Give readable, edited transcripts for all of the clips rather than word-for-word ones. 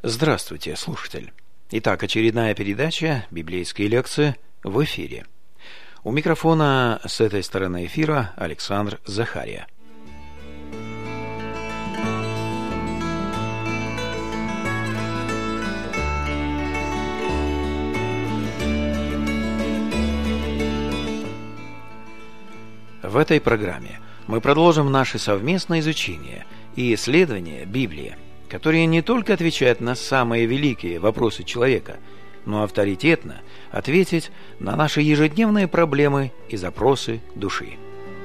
Здравствуйте, слушатель! Итак, очередная передача «Библейские лекции» в эфире. У микрофона с этой стороны эфира Александр Захария. В этой программе мы продолжим наше совместное изучение и исследование Библии, которые не только отвечают на самые великие вопросы человека, но авторитетно ответить на наши ежедневные проблемы и запросы души.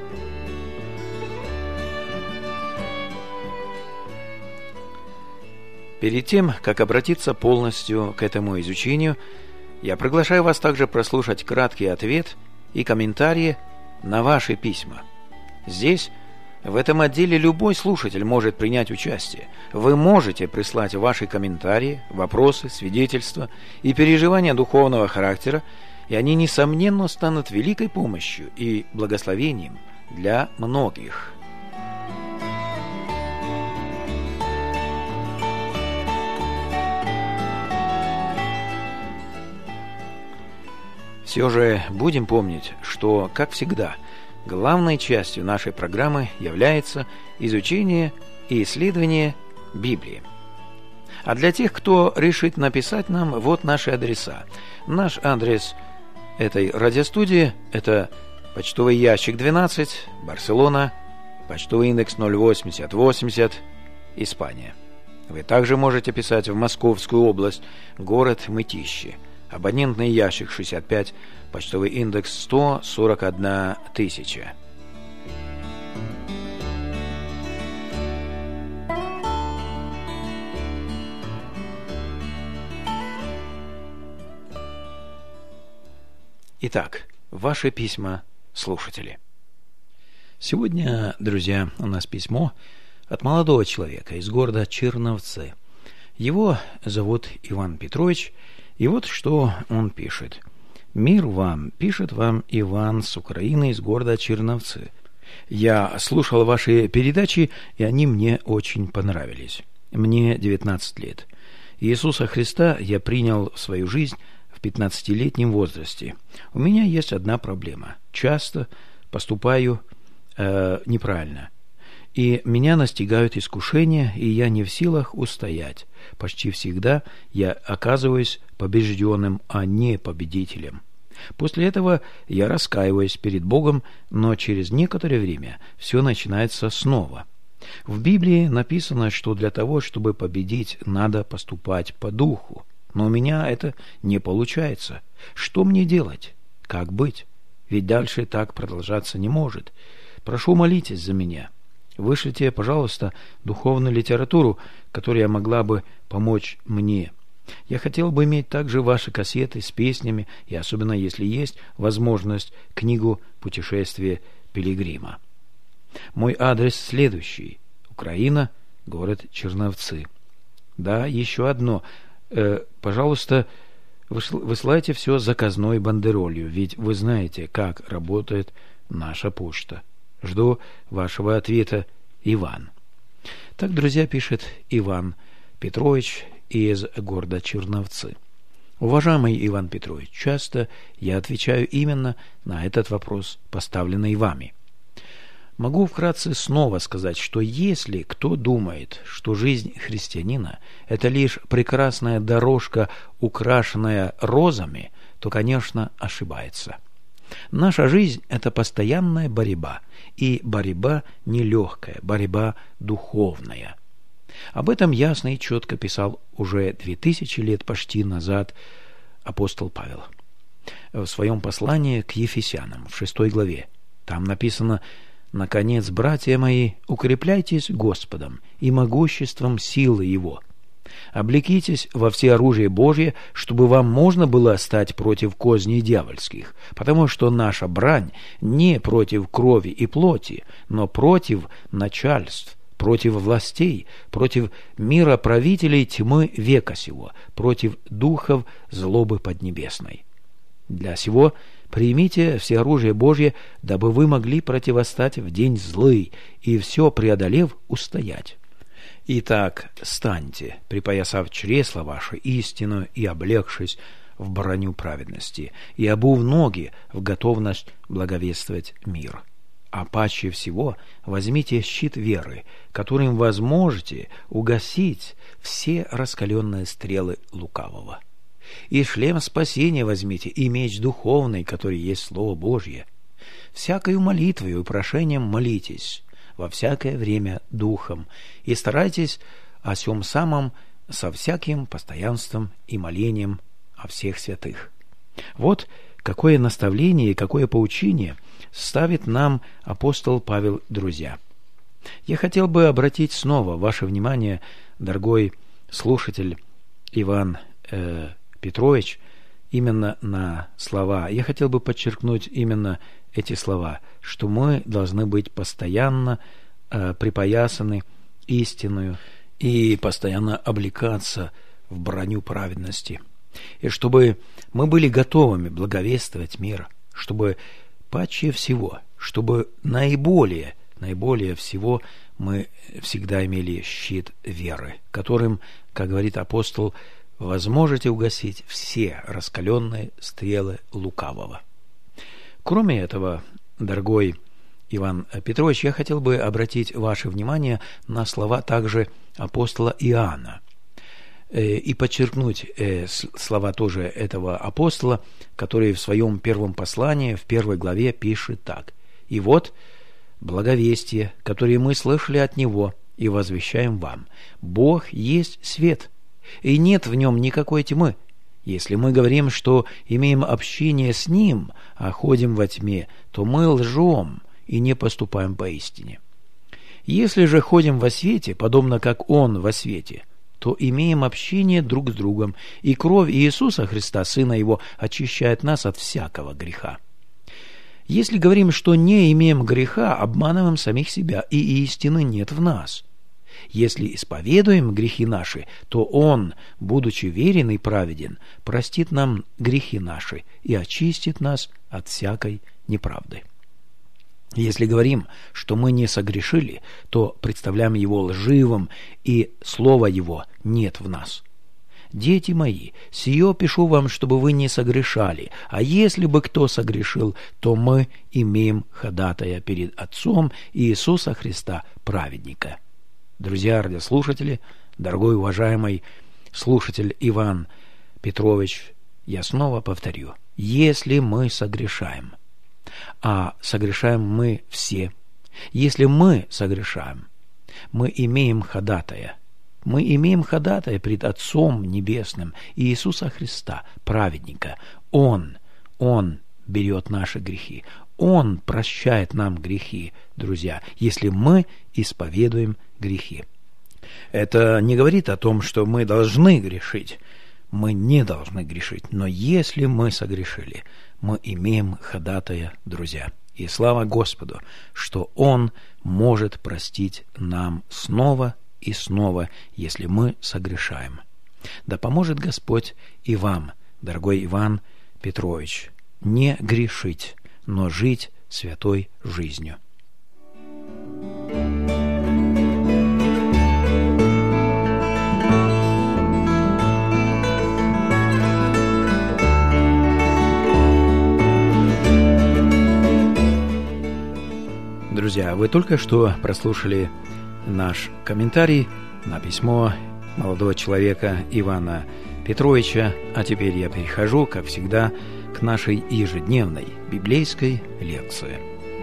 Перед тем, как обратиться полностью к этому изучению, я приглашаю вас также прослушать краткий ответ и комментарии на ваши письма. Здесь, в этом отделе, любой слушатель может принять участие. Вы можете прислать ваши комментарии, вопросы, свидетельства и переживания духовного характера, и они, несомненно, станут великой помощью и благословением для многих. Все же будем помнить, что, как всегда, главной частью нашей программы является изучение и исследование Библии. А для тех, кто решит написать нам, вот наши адреса. Наш адрес этой радиостудии – это почтовый ящик 12, Барселона, почтовый индекс 08080, Испания. Вы также можете писать в Московскую область, город Мытищи. Абонентный ящик 65, почтовый индекс 141 тысяча. Итак, ваши письма, слушатели. Сегодня, друзья, у нас письмо от молодого человека из города Черновцы. Его зовут Иван Петрович. И вот что он пишет. «Мир вам, пишет вам Иван с Украины, из города Черновцы. Я слушал ваши передачи, и они мне очень понравились. Мне 19 лет. Иисуса Христа я принял в свою жизнь в 15-летнем возрасте. У меня есть одна проблема. Часто поступаю неправильно. И меня настигают искушения, и я не в силах устоять. Почти всегда я оказываюсь побежденным, а не победителем. После этого я раскаиваюсь перед Богом, но через некоторое время все начинается снова. В Библии написано, что для того, чтобы победить, надо поступать по духу. Но у меня это не получается. Что мне делать? Как быть? Ведь дальше так продолжаться не может. Прошу, молитесь за меня. Вышлите, пожалуйста, духовную литературу, которая могла бы помочь мне. Я хотел бы иметь также ваши кассеты с песнями, и особенно если есть возможность, книгу «Путешествие пилигрима». Мой адрес следующий. Украина, город Черновцы. Да, еще одно. Пожалуйста, высылайте все заказной бандеролью, ведь вы знаете, как работает наша почта. Жду вашего ответа, Иван. Так, друзья, пишет Иван Петрович из города Черновцы. Уважаемый Иван Петрович, часто я отвечаю именно на этот вопрос, поставленный вами. Могу вкратце снова сказать, что если кто думает, что жизнь христианина – это лишь прекрасная дорожка, украшенная розами, то, конечно, ошибается. Наша жизнь – это постоянная борьба, и борьба нелегкая, борьба духовная. Об этом ясно и четко писал уже 2000 лет почти назад апостол Павел в своем послании к Ефесянам в 6 главе. Там написано: «Наконец, братья мои, укрепляйтесь Господом и могуществом силы Его. Облекитесь во всеоружие Божье, чтобы вам можно было стать против козней дьявольских, потому что наша брань не против крови и плоти, но против начальств, против властей, против мироправителей тьмы века сего, против духов злобы поднебесной. Для сего примите всеоружие Божье, дабы вы могли противостать в день злый и все преодолев устоять. Итак, станьте, припоясав чресла ваши истину и облегшись в броню праведности, и обув ноги в готовность благовествовать мир. А паче всего возьмите щит веры, которым возможете угасить все раскаленные стрелы лукавого. И шлем спасения возьмите, и меч духовный, который есть Слово Божье. Всякою молитвою и прошением молитесь, во всякое время духом, и старайтесь о сем самом со всяким постоянством и молением о всех святых. Вот какое наставление и какое поучение ставит нам апостол Павел, друзья. Я хотел бы обратить снова ваше внимание, дорогой слушатель Иван Петрович, именно на слова. Я хотел бы подчеркнуть именно эти слова, что мы должны быть постоянно припоясаны истинную и постоянно облекаться в броню праведности. И чтобы мы были готовыми благовествовать мир, чтобы паче всего, чтобы наиболее всего мы всегда имели щит веры, которым, как говорит апостол, возможете угасить все раскаленные стрелы лукавого. Кроме этого, дорогой Иван Петрович, я хотел бы обратить ваше внимание на слова также апостола Иоанна и подчеркнуть слова тоже этого апостола, который в своем первом послании, в 1 главе пишет так: «И вот благовестие, которое мы слышали от Него и возвещаем вам. Бог есть свет, и нет в нем никакой тьмы. Если мы говорим, что имеем общение с Ним, а ходим во тьме, то мы лжем и не поступаем поистине. Если же ходим во свете, подобно как Он во свете, то имеем общение друг с другом, и кровь Иисуса Христа, Сына Его, очищает нас от всякого греха. Если говорим, что не имеем греха, обманываем самих себя, и истины нет в нас. Если исповедуем грехи наши, то Он, будучи верен и праведен, простит нам грехи наши и очистит нас от всякой неправды. Если говорим, что мы не согрешили, то представляем Его лживым, и слова Его нет в нас. Дети мои, сие пишу вам, чтобы вы не согрешали, а если бы кто согрешил, то мы имеем ходатая перед Отцом Иисуса Христа, праведника». Друзья, радиослушатели, дорогой уважаемый слушатель Иван Петрович, я снова повторю: если мы согрешаем, а согрешаем мы все, если мы согрешаем, мы имеем ходатая пред Отцом Небесным Иисуса Христа, праведника. Он берет наши грехи, Он прощает нам грехи, друзья, если мы исповедуем грехи. Это не говорит о том, что мы должны грешить. Мы не должны грешить. Но если мы согрешили, мы имеем ходатая, друзья. И слава Господу, что Он может простить нам снова и снова, если мы согрешаем. Да поможет Господь и вам, дорогой Иван Петрович, не грешить, но жить святой жизнью. Друзья, вы только что прослушали наш комментарий на письмо молодого человека Ивана Петровича, а теперь я перехожу, как всегда, к нашей ежедневной библейской лекции.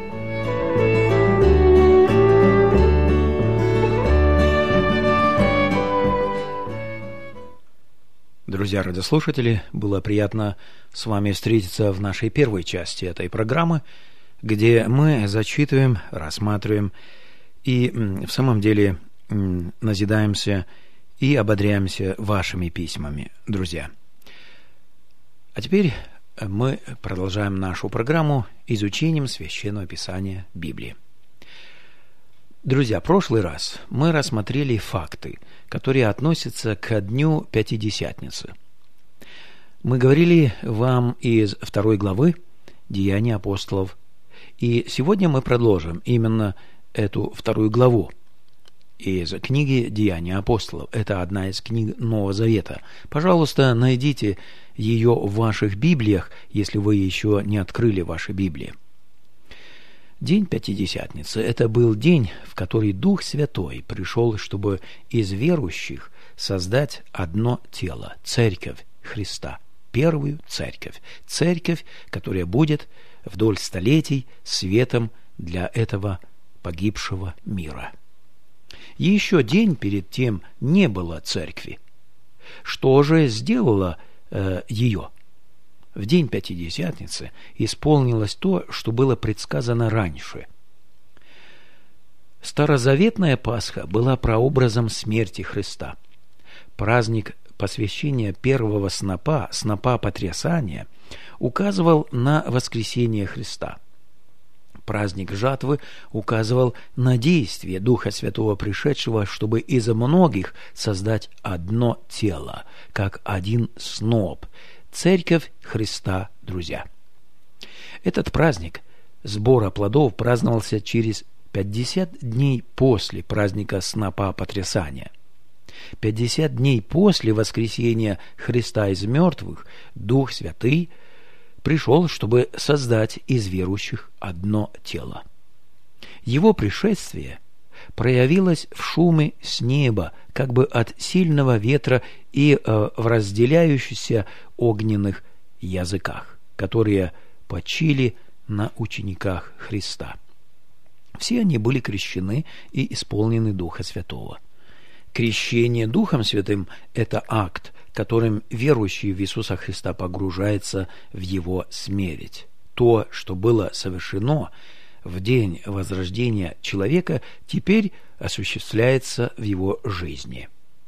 Друзья радиослушатели, было приятно с вами встретиться в нашей первой части этой программы, где мы зачитываем, рассматриваем и в самом деле назидаемся и ободряемся вашими письмами, друзья. А теперь мы продолжаем нашу программу изучением Священного Писания Библии. Друзья, в прошлый раз мы рассмотрели факты, которые относятся к дню Пятидесятницы. Мы говорили вам из 2 главы Деяний апостолов, и сегодня мы продолжим именно эту 2 главу из книги «Деяния апостолов». Это одна из книг Нового Завета. Пожалуйста, найдите ее в ваших Библиях, если вы еще не открыли ваши Библии. День Пятидесятницы – это был день, в который Дух Святой пришел, чтобы из верующих создать одно тело – Церковь Христа, первую Церковь. Церковь, которая будет вдоль столетий светом для этого погибшего мира. Еще день перед тем не было Церкви. Что же сделало ее? В день Пятидесятницы исполнилось то, что было предсказано раньше. Старозаветная Пасха была прообразом смерти Христа. Праздник посвящения первого снопа, снопа потрясания, указывал на воскресение Христа. Праздник жатвы указывал на действие Духа Святого, пришедшего, чтобы из многих создать одно тело, как один сноп. Церковь Христа, друзья. Этот праздник сбора плодов праздновался через 50 дней после праздника снопа потрясания. 50 дней после воскресения Христа из мертвых Дух Святый пришел, чтобы создать из верующих одно тело. Его пришествие проявилось в шуме с неба, как бы от сильного ветра, и в разделяющихся огненных языках, которые почили на учениках Христа. Все они были крещены и исполнены Духа Святого. Крещение Духом Святым – это акт, которым верующий в Иисуса Христа погружается в Его смерть. То, что было совершено в день возрождения человека, теперь осуществляется в его жизни.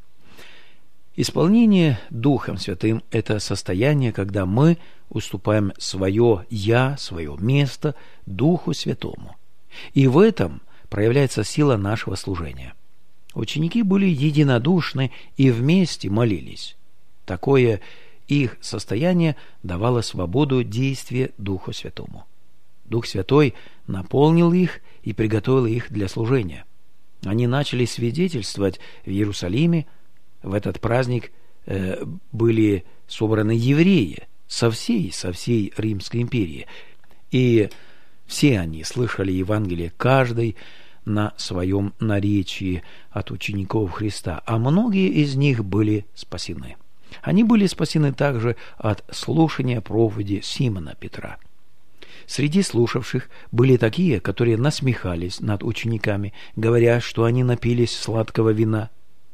Исполнение Духом Святым – это состояние, когда мы уступаем свое «я», свое место Духу Святому. И в этом проявляется сила нашего служения. Ученики были единодушны и вместе молились. Такое их состояние давало свободу действия Духу Святому. Дух Святой наполнил их и приготовил их для служения. Они начали свидетельствовать в Иерусалиме. В этот праздник были собраны евреи со всей Римской империи. И все они слышали Евангелие, каждый на своем наречии от учеников Христа, а многие из них были спасены. Они были спасены также от слушания проповеди Симона Петра. Среди слушавших были такие, которые насмехались над учениками, говоря, что они напились сладкого вина.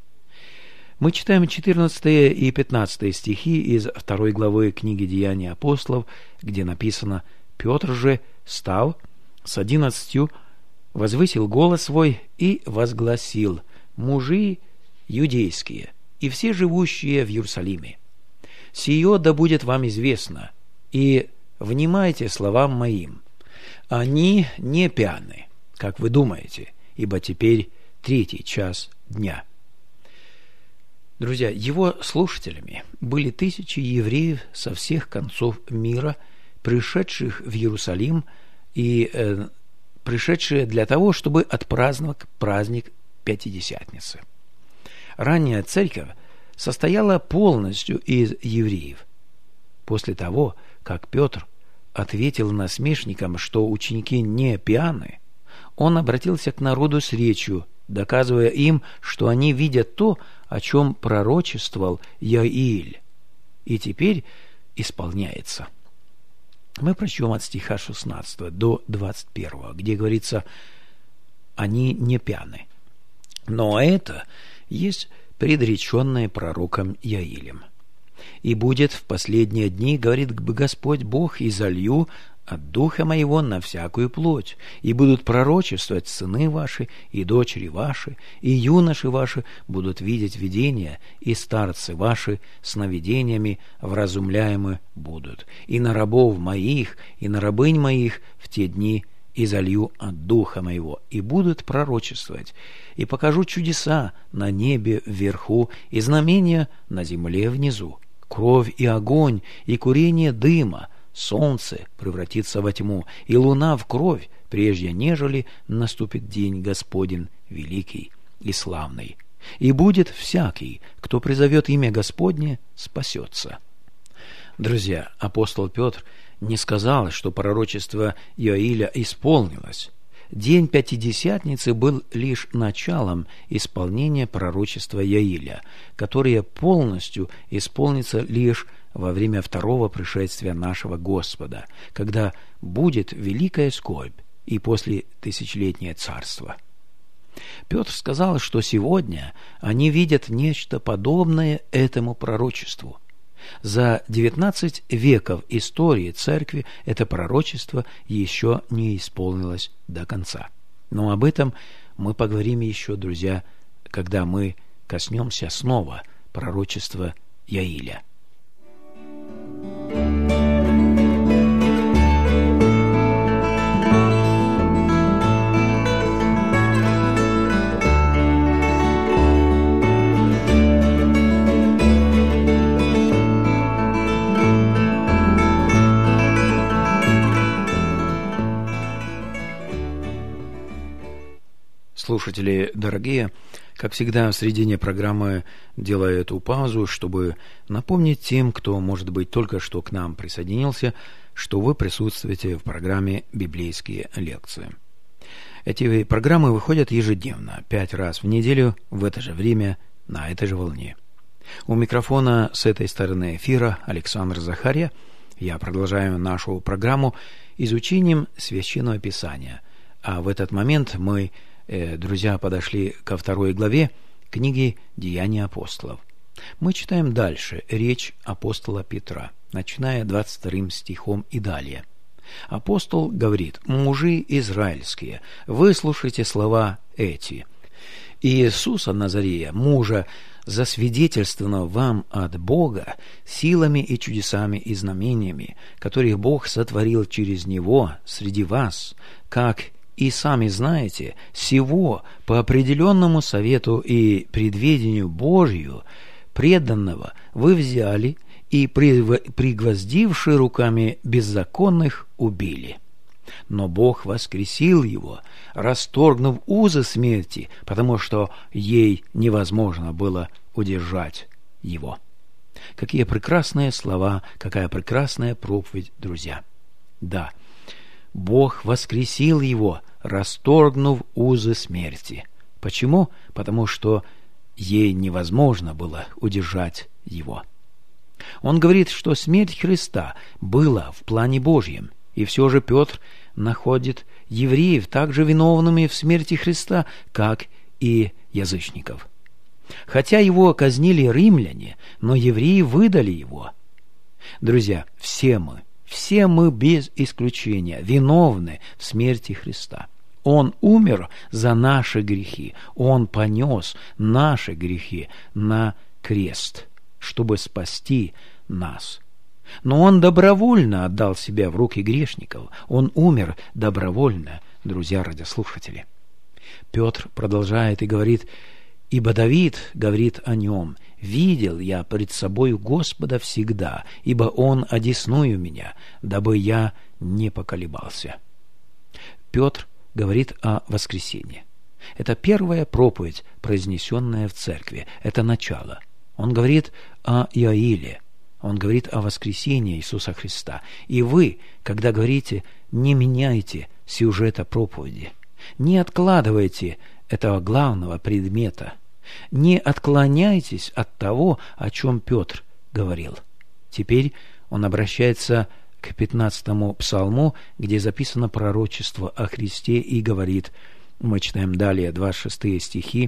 Мы читаем 14 и 15 стихи из 2 главы книги «Деяния апостолов», где написано: «Петр же, став с 11, возвысил голос свой и возгласил: мужи юдейские и все живущие в Иерусалиме, сие да будет вам известно, и внимайте словам моим. Они не пьяны, как вы думаете, ибо теперь 3 час дня». Друзья, его слушателями были тысячи евреев со всех концов мира, пришедших в Иерусалим и пришедшие для того, чтобы отпраздновать праздник Пятидесятницы. Ранняя церковь состояла полностью из евреев. После того, как Петр ответил насмешникам, что ученики не пьяны, он обратился к народу с речью, доказывая им, что они видят то, о чем пророчествовал Иоиль, и теперь исполняется. Мы прочтем от стиха 16 до 21, где говорится: «Они не пьяны». Но это есть предреченное пророком Иоилем. «И будет в последние дни, говорит Господь Бог, и залью от Духа Моего на всякую плоть, и будут пророчествовать сыны ваши и дочери ваши, и юноши ваши будут видеть видения, и старцы ваши сновидениями вразумляемы будут. И на рабов моих, и на рабынь моих в те дни и залью от Духа Моего, и будут пророчествовать, и покажу чудеса на небе вверху, и знамения на земле внизу, кровь и огонь, и курение дыма. Солнце превратится во тьму, и луна в кровь, прежде нежели наступит день Господень великий и славный. И будет всякий, кто призовет имя Господне, спасется». Друзья, апостол Петр не сказал, что пророчество Иоиля исполнилось. День Пятидесятницы был лишь началом исполнения пророчества Иоиля, которое полностью исполнится лишь во время второго пришествия нашего Господа, когда будет великая скорбь и после тысячелетнее царство. Петр сказал, что сегодня они видят нечто подобное этому пророчеству. За 19 веков истории церкви это пророчество еще не исполнилось до конца. Но об этом мы поговорим еще, друзья, когда мы коснемся снова пророчества Иоиля. Слушатели дорогие, как всегда в середине программы делаю эту паузу, чтобы напомнить тем, кто, может быть, только что к нам присоединился, что вы присутствуете в программе «Библейские лекции». Эти программы выходят ежедневно, 5 раз в неделю, в это же время, на этой же волне. У микрофона с этой стороны эфира Александр Захарья. Я продолжаю нашу программу изучением Священного Писания. А в этот момент мы, друзья, подошли ко 2 главе книги «Деяния апостолов». Мы читаем дальше речь апостола Петра, начиная 22 стихом и далее. Апостол говорит: «Мужи израильские, выслушайте слова эти. Иисуса Назарея, мужа, засвидетельствовано вам от Бога силами и чудесами и знамениями, которых Бог сотворил через Него среди вас, как и сами знаете, сего по определенному совету и предведению Божию преданного вы взяли и, пригвоздивши руками беззаконных, убили. Но Бог воскресил его, расторгнув узы смерти, потому что ей невозможно было удержать его». Какие прекрасные слова, какая прекрасная проповедь, друзья! Да, Бог воскресил его, расторгнув узы смерти. Почему? Потому что ей невозможно было удержать его. Он говорит, что смерть Христа была в плане Божьем, и все же Петр находит евреев также виновными в смерти Христа, как и язычников. Хотя его казнили римляне, но евреи выдали его. Друзья, все мы без исключения виновны в смерти Христа. Он умер за наши грехи, Он понес наши грехи на крест, чтобы спасти нас. Но Он добровольно отдал себя в руки грешников. Он умер добровольно, друзья радиослушатели. Петр продолжает и говорит: «Ибо Давид говорит о нем: видел я пред собою Господа всегда, ибо Он одесную меня, дабы я не поколебался». Петр говорит о воскресении. Это первая проповедь, произнесенная в церкви. Это начало. Он говорит о Иоиле. Он говорит о воскресении Иисуса Христа. И вы, когда говорите, не меняйте сюжета проповеди. Не откладывайте этого главного предмета. Не отклоняйтесь от того, о чем Петр говорил. Теперь он обращается к 15-му псалму, где записано пророчество о Христе, и говорит, мы читаем далее 26 стихи: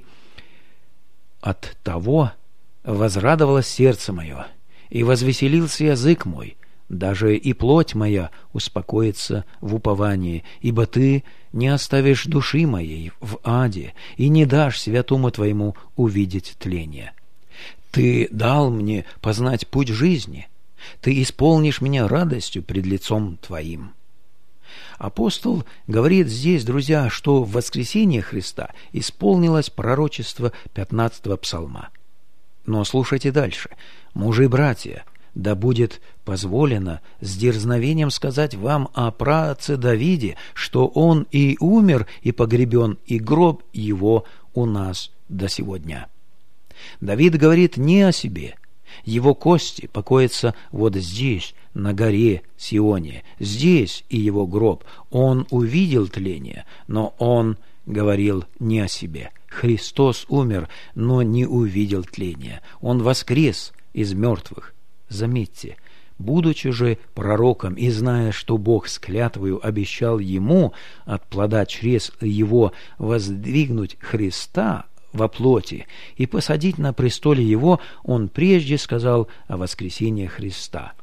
«От того возрадовалось сердце мое, и возвеселился язык мой, даже и плоть моя успокоится в уповании, ибо ты не оставишь души моей в аде и не дашь святому твоему увидеть тление. Ты дал мне познать путь жизни, ты исполнишь меня радостью пред лицом твоим». Апостол говорит здесь, друзья, что в воскресении Христа исполнилось пророчество 15-го псалма. Но слушайте дальше. «Мужи, братья, да будет позволено с дерзновением сказать вам о праотце Давиде, что он и умер, и погребен, и гроб его у нас до сего дня. Давид говорит не о себе. Его кости покоятся вот здесь, на горе Сионе. Здесь и его гроб. Он увидел тление, но он говорил не о себе. Христос умер, но не увидел тления. Он воскрес из мертвых. Заметьте, будучи же пророком и зная, что Бог с клятвою обещал ему от плода чрез его воздвигнуть Христа во плоти и посадить на престоле его, он прежде сказал о воскресении Христа.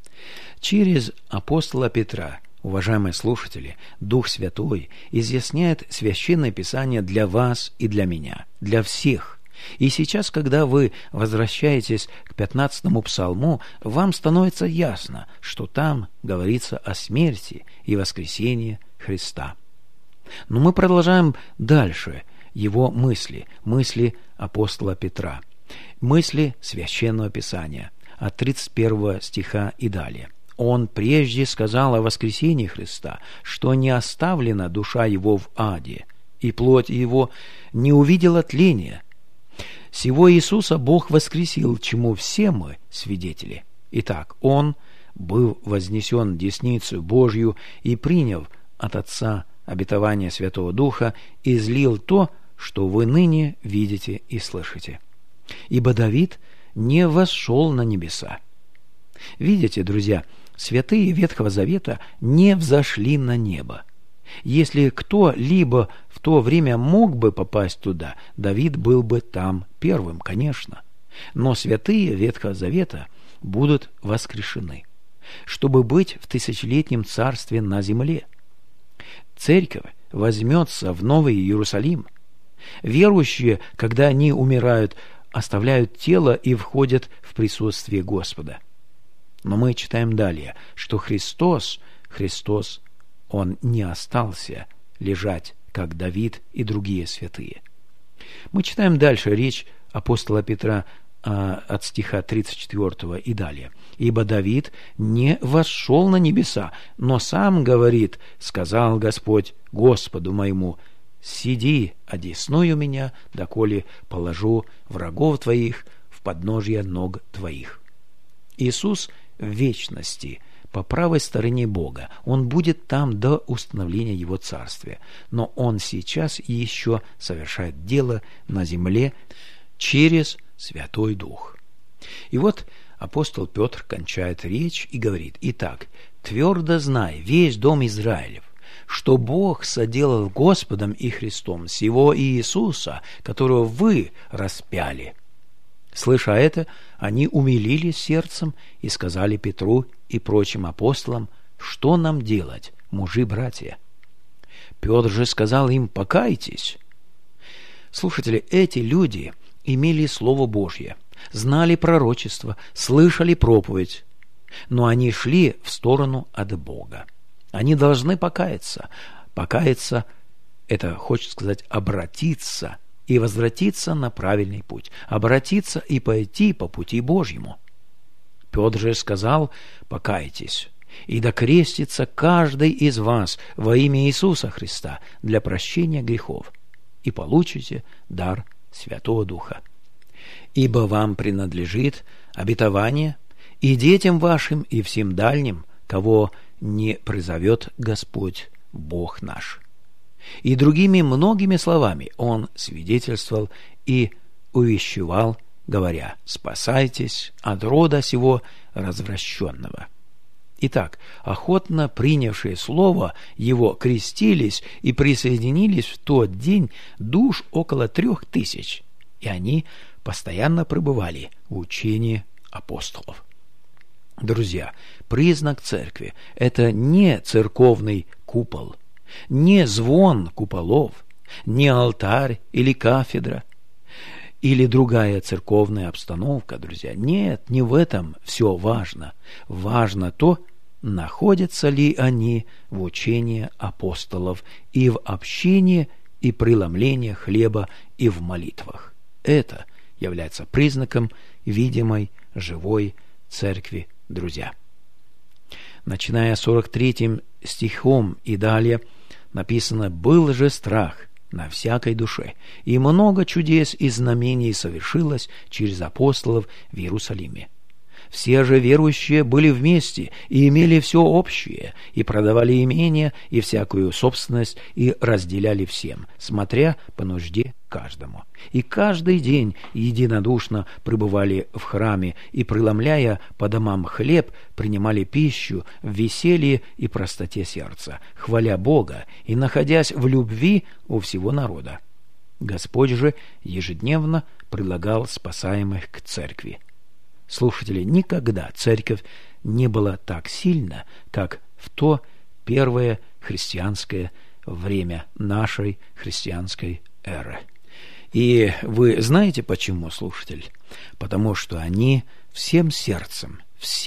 Через апостола Петра, уважаемые слушатели, Дух Святой изъясняет Священное Писание для вас и для меня, для всех. И сейчас, когда вы возвращаетесь к 15-му псалму, вам становится ясно, что там говорится о смерти и воскресении Христа. Но мы продолжаем дальше его мысли апостола Петра, мысли Священного Писания от 31 стиха и далее. Он прежде сказал о воскресении Христа, что не оставлена душа его в аде, и плоть его не увидела тления. Сего Иисуса Бог воскресил, чему все мы свидетели. Итак, Он был вознесен десницу Божью и, приняв от Отца обетование Святого Духа, излил то, что вы ныне видите и слышите. Ибо Давид не восшел на небеса. Видите, друзья, святые Ветхого Завета не взошли на небо. Если кто-либо в то время мог бы попасть туда, Давид был бы там первым, конечно. Но святые Ветхого Завета будут воскрешены, чтобы быть в тысячелетнем царстве на земле. Церковь возьмется в Новый Иерусалим. Верующие, когда они умирают, оставляют тело и входят в присутствие Господа. Но мы читаем далее, что Христос, Он не остался лежать, как Давид и другие святые. Мы читаем дальше речь апостола Петра от стиха 34 и далее. «Ибо Давид не восшел на небеса, но сам говорит, сказал Господь Господу моему, сиди одесную меня, доколе положу врагов твоих в подножье ног твоих». Иисус в вечности по правой стороне Бога. Он будет там до установления Его Царствия. Но Он сейчас еще совершает дело на земле через Святой Дух. И вот апостол Петр кончает речь и говорит: «Итак, твердо знай, весь дом Израилев, что Бог соделал Господом и Христом сего Иисуса, которого вы распяли». Слыша это, они умилились сердцем и сказали Петру и прочим апостолам: «Что нам делать, мужи-братья?» Петр же сказал им: «Покайтесь». Слушатели, эти люди имели Слово Божье, знали пророчество, слышали проповедь, но они шли в сторону от Бога. Они должны покаяться. Покаяться – это, хочет сказать, обратиться и возвратиться на правильный путь, обратиться и пойти по пути Божьему. Петр же сказал: «Покайтесь, и да крестится каждый из вас во имя Иисуса Христа для прощения грехов, и получите дар Святого Духа. Ибо вам принадлежит обетование и детям вашим, и всем дальним, кого не призовет Господь Бог наш». И другими многими словами он свидетельствовал и увещевал, говоря: «Спасайтесь от рода сего развращенного». Итак, охотно принявшие слово его крестились и присоединились в тот день душ около 3000, и они постоянно пребывали в учении апостолов. Друзья, признак церкви – это не церковный купол, не звон куполов, не алтарь или кафедра, или другая церковная обстановка, друзья. Нет, не в этом все важно. Важно то, находятся ли они в учении апостолов и в общении и преломлении хлеба и в молитвах. Это является признаком видимой, живой церкви, друзья. Начиная 43 стихом и далее написано: «Был же страх на всякой душе, и много чудес и знамений совершилось через апостолов в Иерусалиме. Все же верующие были вместе и имели все общее, и продавали имения и всякую собственность, и разделяли всем, смотря по нужде каждому. И каждый день единодушно пребывали в храме, и, преломляя по домам хлеб, принимали пищу в веселье и простоте сердца, хваля Бога и находясь в любви у всего народа. Господь же ежедневно предлагал спасаемых к церкви. Слушатели, никогда церковь не была так сильна, как в то первое христианское время нашей христианской эры. И вы знаете почему, слушатель? Потому что они всем сердцем,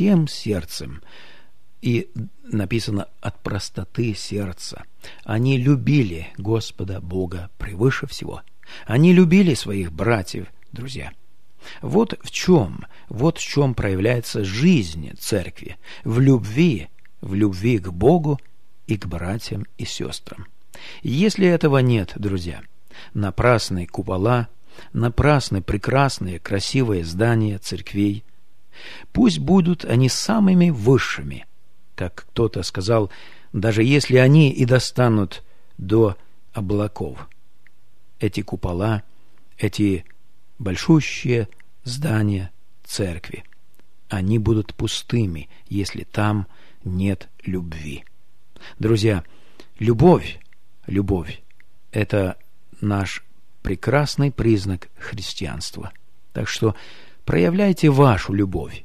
и написано от простоты сердца, они любили Господа Бога превыше всего. Они любили своих братьев, друзья. Вот в чем проявляется жизнь церкви, в любви к Богу и к братьям и сестрам. Если этого нет, друзья, напрасны купола, напрасны прекрасные, красивые здания церквей. Пусть будут они самыми высшими, как кто-то сказал, даже если они и достанут до облаков. Эти купола, эти большущие здания церкви, они будут пустыми, если там нет любви. Друзья, любовь – это наш прекрасный признак христианства. Так что проявляйте вашу любовь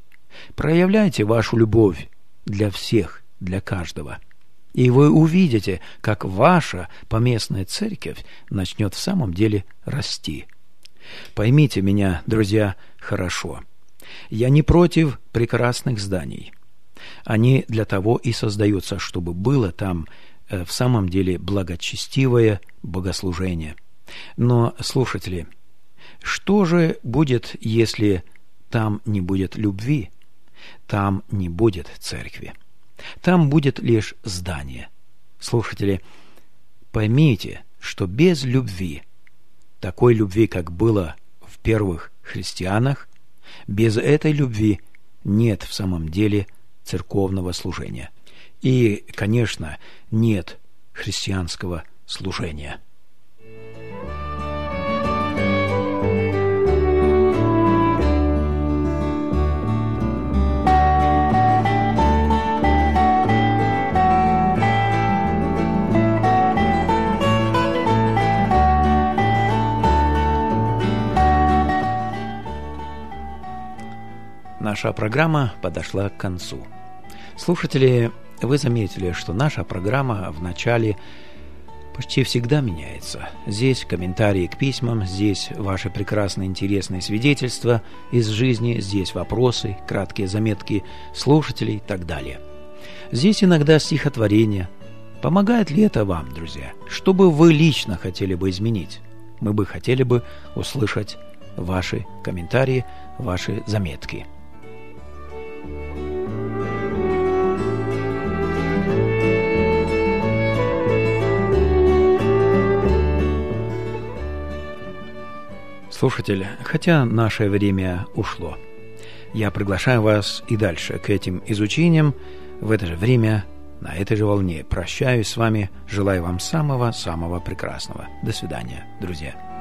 для всех, для каждого. И вы увидите, как ваша поместная церковь начнет в самом деле расти. Поймите меня, друзья, хорошо. Я не против прекрасных зданий. Они для того и создаются, чтобы было там в самом деле благочестивое богослужение. Но, слушатели, что же будет, если там не будет любви? Там не будет церкви. Там будет лишь здание. Слушатели, поймите, что без любви, такой любви, как было в первых христианах, без этой любви нет в самом деле церковного служения. И, конечно, нет христианского служения. Наша программа подошла к концу. Слушатели, вы заметили, что наша программа в начале почти всегда меняется. Здесь комментарии к письмам, здесь ваши прекрасные интересные свидетельства из жизни, здесь вопросы, краткие заметки слушателей и так далее. Здесь иногда стихотворение. Помогает ли это вам, друзья? Что бы вы лично хотели бы изменить? Мы бы хотели бы услышать ваши комментарии, ваши заметки. Слушатель, хотя наше время ушло, я приглашаю вас и дальше к этим изучениям. В это же время, на этой же волне прощаюсь с вами, желаю вам самого-самого прекрасного. До свидания, друзья.